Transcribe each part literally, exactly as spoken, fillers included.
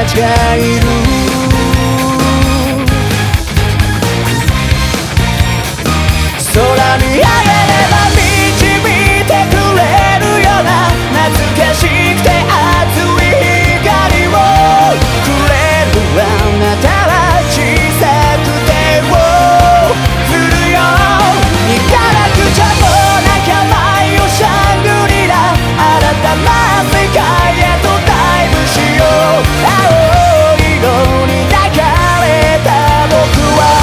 ちがいる。空見上げれば導いてくれるような懐かしくて熱い光をくれるあなたは小さくてを降るよ。いからくちゃもなきゃ舞いをシャングリラ新たな世界へとダイブしよう。青い色に抱かれた僕は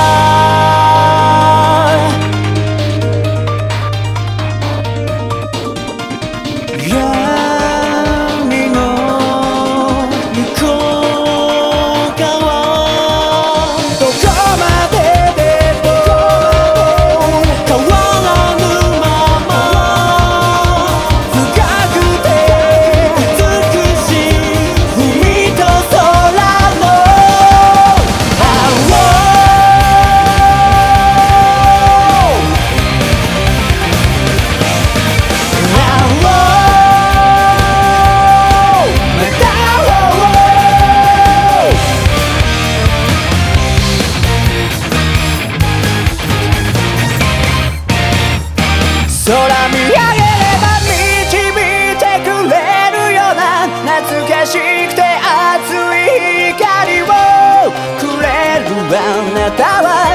闇の向こう側どこまででも変わらぬまま深くて美しい海と空の青空見上げれば導いてくれるような懐かしくて熱い光をくれるあなたは